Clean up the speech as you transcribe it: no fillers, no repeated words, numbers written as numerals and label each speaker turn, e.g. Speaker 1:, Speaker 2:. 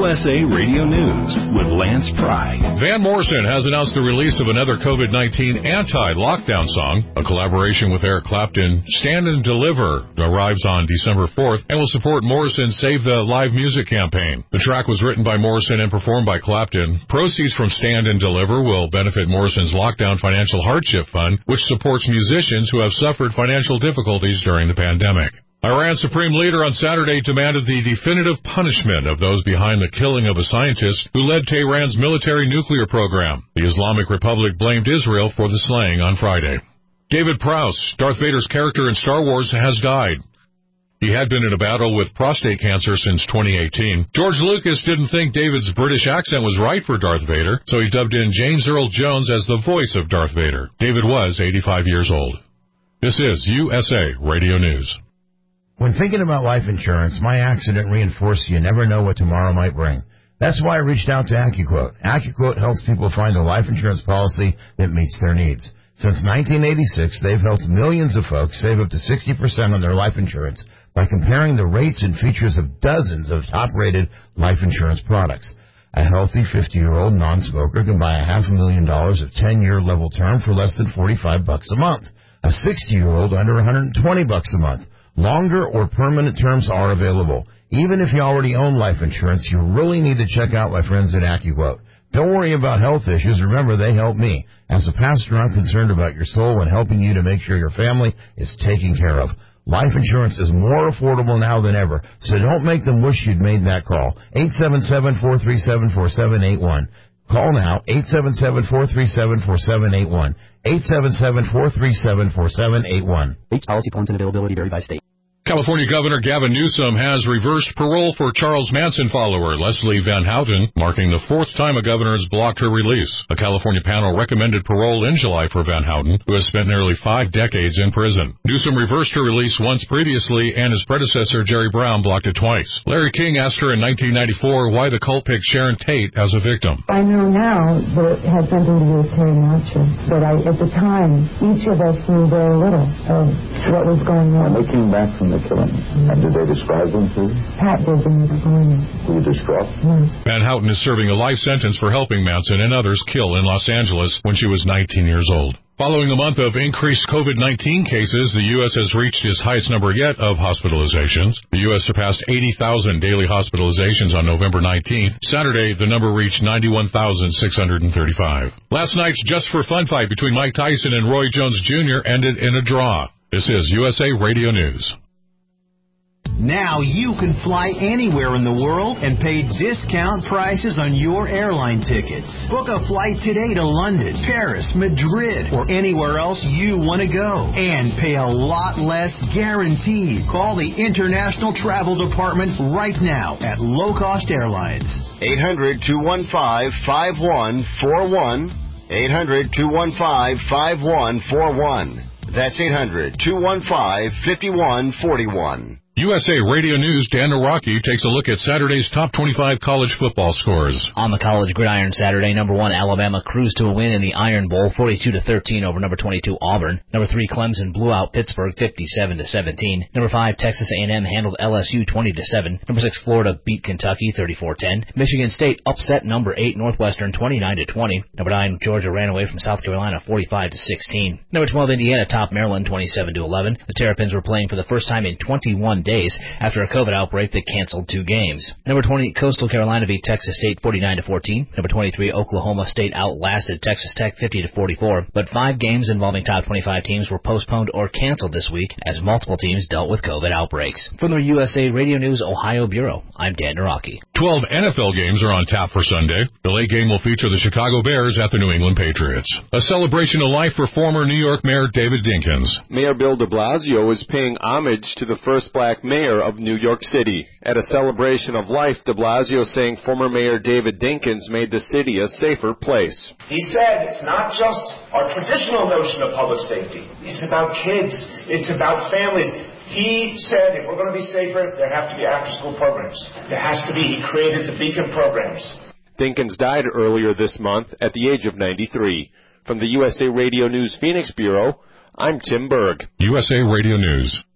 Speaker 1: USA Radio News with Lance Pry.
Speaker 2: Van Morrison has announced the release of another COVID-19 anti-lockdown song. A collaboration with Eric Clapton, Stand and Deliver, arrives on December 4th and will support Morrison's Save the Live Music campaign. The track was written by Morrison and performed by Clapton. Proceeds from Stand and Deliver will benefit Morrison's Lockdown Financial Hardship Fund, which supports musicians who have suffered financial difficulties during the pandemic. Iran's supreme leader on Saturday demanded the definitive punishment of those behind the killing of a scientist who led Tehran's military nuclear program. The Islamic Republic blamed Israel for the slaying on Friday. David Prowse, Darth Vader's character in Star Wars, has died. He had been in a battle with prostate cancer since 2018. George Lucas didn't think David's British accent was right for Darth Vader, so he dubbed in James Earl Jones as the voice of Darth Vader. David was 85 years old. This is USA Radio News.
Speaker 3: When thinking about life insurance, my accident reinforced you never know what tomorrow might bring. That's why I reached out to AccuQuote. AccuQuote helps people find a life insurance policy that meets their needs. Since 1986, they've helped millions of folks save up to 60% on their life insurance by comparing the rates and features of dozens of top-rated life insurance products. A healthy 50-year-old non-smoker can buy $500,000 of 10-year level term for less than $45 a month. A 60-year-old under $120 a month. Longer or permanent terms are available. Even if you already own life insurance, you really need to check out my friends at AccuQuote. Don't worry about health issues. Remember, they help me. As a pastor, I'm concerned about your soul and helping you to make sure your family is taken care of. Life insurance is more affordable now than ever, so don't make them wish you'd made that call. 877-437-4781. Call now, 877-437-4781. 877-437-4781.
Speaker 4: Rates, policy points, and availability vary by state.
Speaker 2: California Governor Gavin Newsom has reversed parole for Charles Manson follower Leslie Van Houten, marking the fourth time a governor has blocked her release. A California panel recommended parole in July for Van Houten, who has spent nearly 5 decades in prison. Newsom reversed her release once previously, and his predecessor, Jerry Brown, blocked it twice. Larry King asked her in 1994 why the cult picked Sharon Tate as a victim.
Speaker 5: I know now that it had something to do with Terry Matcher, but at the time, each of us knew very little of what was going on.
Speaker 6: When they came back from the killing, and did they describe them to you?
Speaker 5: Pat did the next morning.
Speaker 6: Were you distraught?
Speaker 5: No.
Speaker 2: Van Houten is serving a life sentence for helping Manson and others kill in Los Angeles when she was 19 years old. Following a month of increased COVID-19 cases, the U.S. has reached its highest number yet of hospitalizations. The U.S. surpassed 80,000 daily hospitalizations on November 19th. Saturday, the number reached 91,635. Last night's Just for Fun fight between Mike Tyson and Roy Jones Jr. ended in a draw. This is USA Radio News.
Speaker 7: Now you can fly anywhere in the world and pay discount prices on your airline tickets. Book a flight today to London, Paris, Madrid, or anywhere else you want to go. And pay a lot less guaranteed. Call the International Travel Department right now at Low Cost Airlines.
Speaker 8: 800-215-5141. 800-215-5141. That's 800-215-5141.
Speaker 2: USA Radio News' Dan Araki takes a look at Saturday's top 25 college football scores.
Speaker 4: On the college gridiron Saturday, number 1 Alabama cruised to a win in the Iron Bowl, 42-13 over number 22 Auburn. Number 3 Clemson blew out Pittsburgh, 57-17. Number 5 Texas A&M handled LSU, 20-7. Number 6 Florida beat Kentucky, 34-10. Michigan State upset number 8 Northwestern, 29-20. Number 9 Georgia ran away from South Carolina, 45-16. Number 12 Indiana topped Maryland, 27-11. The Terrapins were playing for the first time in 21 days after a COVID outbreak that canceled 2 games. Number 20, Coastal Carolina beat Texas State 49-14. Number 23, Oklahoma State outlasted Texas Tech 50-44. But 5 games involving top 25 teams were postponed or canceled this week as multiple teams dealt with COVID outbreaks. From the USA Radio News Ohio Bureau, I'm Dan Naraki.
Speaker 2: 12 NFL games are on tap for Sunday. The late game will feature the Chicago Bears at the New England Patriots. A celebration of life for former New York Mayor David Dinkins.
Speaker 9: Mayor Bill de Blasio is paying homage to the first black mayor of New York City. At a celebration of life, de Blasio saying former Mayor David Dinkins made the city a safer place.
Speaker 10: He said it's not just our traditional notion of public safety. It's about kids. It's about families. He said if we're going to be safer, there have to be after-school programs. There has to be. He created the Beacon programs.
Speaker 9: Dinkins died earlier this month at the age of 93. From the USA Radio News Phoenix Bureau, I'm Tim Berg.
Speaker 2: USA Radio News.